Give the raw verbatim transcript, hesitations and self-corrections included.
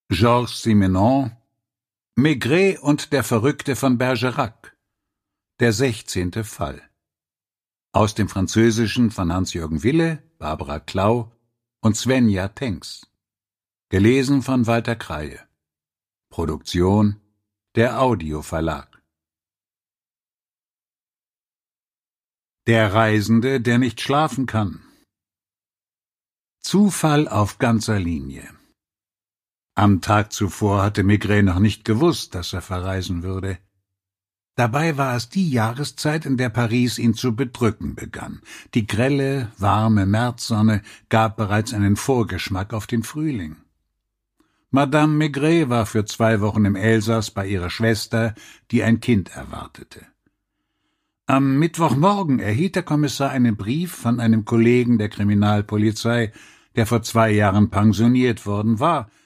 Georges Simenon, Maigret und der Verrückte von Bergerac, der sechzehnte Fall. Aus dem Französischen von Hans-Jürgen Wille, Barbara Klau und Svenja Tengs. Gelesen von Walter Kreie. Produktion der Audio Verlag. Der Reisende, der nicht schlafen kann. Zufall auf ganzer Linie. Am Tag zuvor hatte Maigret noch nicht gewusst, dass er verreisen würde. Dabei war es die Jahreszeit, in der Paris ihn zu bedrücken begann. Die grelle, warme Märzsonne gab bereits einen Vorgeschmack auf den Frühling. Madame Maigret war für zwei Wochen im Elsass bei ihrer Schwester, die ein Kind erwartete. Am Mittwochmorgen erhielt der Kommissar einen Brief von einem Kollegen der Kriminalpolizei, der vor zwei Jahren pensioniert worden war